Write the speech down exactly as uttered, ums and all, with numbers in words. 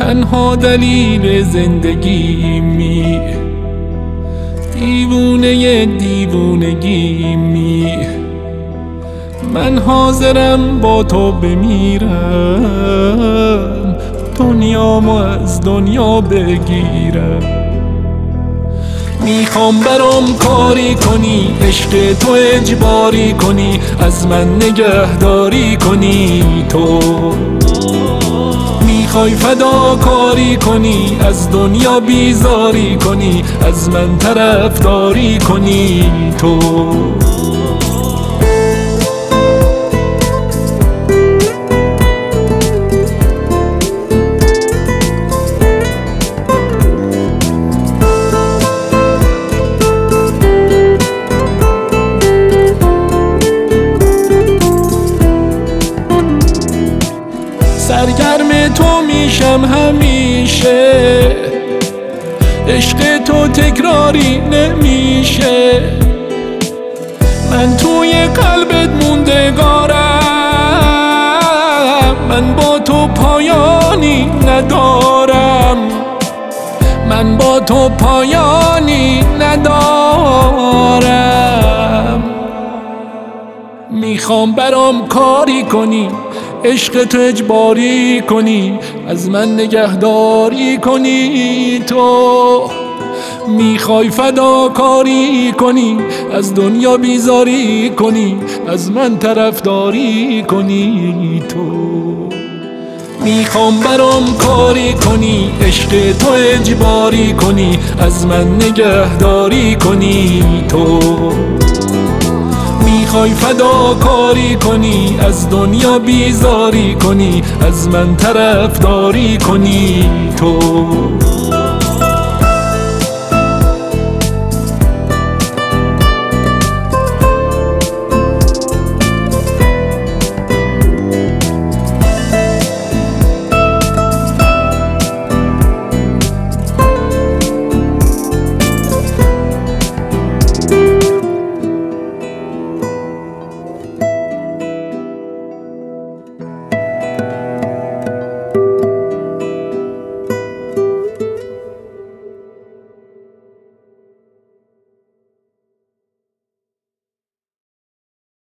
تنها دلیل زندگیمی، دیوونه دیوونگیمی. من حاضرم با تو بمیرم، دنیامو از دنیا بگیرم. میخوام برام کاری کنی، عشق تو اجباری کنی، از من نگهداری کنی. تو میخوای فداکاری کنی، از دنیا بیزاری کنی، از من طرفداری کنی. تو سرگرم تو میشم همیشه، عشق تو تکراری نمیشه. من توی قلبت موندگارم، من با تو پایانی ندارم، من با تو پایانی ندارم. میخوام برام کاری کنی، عشق تو اجباری کنی، از من نگهداری کنی. تو میخوای فداکاری کنی، از دنیا بیزاری کنی، از من طرفداری کنی. تو میخوام برام کاری کنی، عشق تو اجباری کنی، از من نگهداری کنی. تو میخوای فداکاری کنی، از دنیا بیزاری کنی، از من طرفداری کنی. تو